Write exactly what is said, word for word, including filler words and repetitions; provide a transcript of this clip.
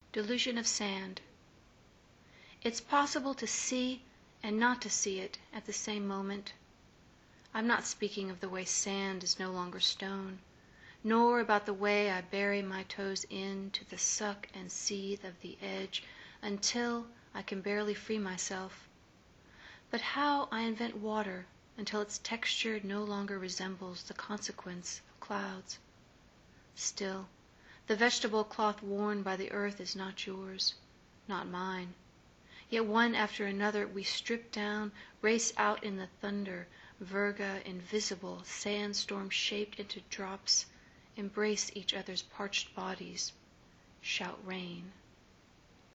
Delusion of sand. It's possible to see and not to see it at the same moment. I'm not speaking of the way sand is no longer stone, nor about the way I bury my toes in to the suck and seethe of the edge until I can barely free myself, but how I invent water until its texture no longer resembles the consequence of clouds. Still, the vegetable cloth worn by the earth is not yours, not mine. Yet one after another we strip down, race out in the thunder, virga invisible, sandstorm shaped into drops, embrace each other's parched bodies, shout rain.